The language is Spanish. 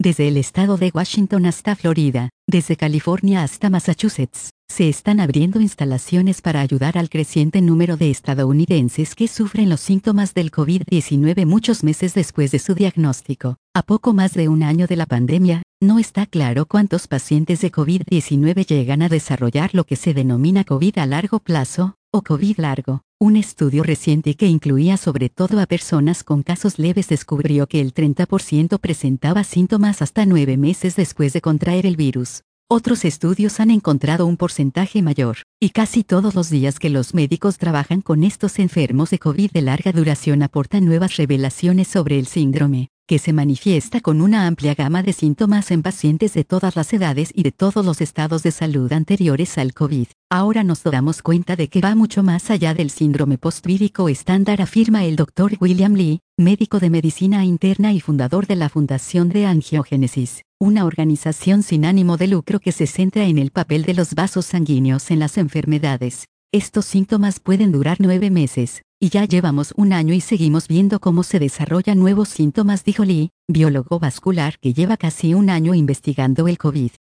Desde el estado de Washington hasta Florida, desde California hasta Massachusetts, se están abriendo instalaciones para ayudar al creciente número de estadounidenses que sufren los síntomas del COVID-19 muchos meses después de su diagnóstico. A poco más de un año de la pandemia, no está claro cuántos pacientes de COVID-19 llegan a desarrollar lo que se denomina COVID a largo plazo, o COVID largo. Un estudio reciente que incluía sobre todo a personas con casos leves descubrió que el 30% presentaba síntomas hasta 9 meses después de contraer el virus. Otros estudios han encontrado un porcentaje mayor, y casi todos los días que los médicos trabajan con estos enfermos de COVID de larga duración aportan nuevas revelaciones sobre el síndrome, que se manifiesta con una amplia gama de síntomas en pacientes de todas las edades y de todos los estados de salud anteriores al COVID. Ahora nos damos cuenta de que va mucho más allá del síndrome postvírico estándar, afirma el Dr. William Li, médico de medicina interna y fundador de la Fundación de Angiogénesis, una organización sin ánimo de lucro que se centra en el papel de los vasos sanguíneos en las enfermedades. Estos síntomas pueden durar 9 meses, y ya llevamos un año y seguimos viendo cómo se desarrollan nuevos síntomas, dijo Lee, biólogo vascular que lleva casi un año investigando el COVID.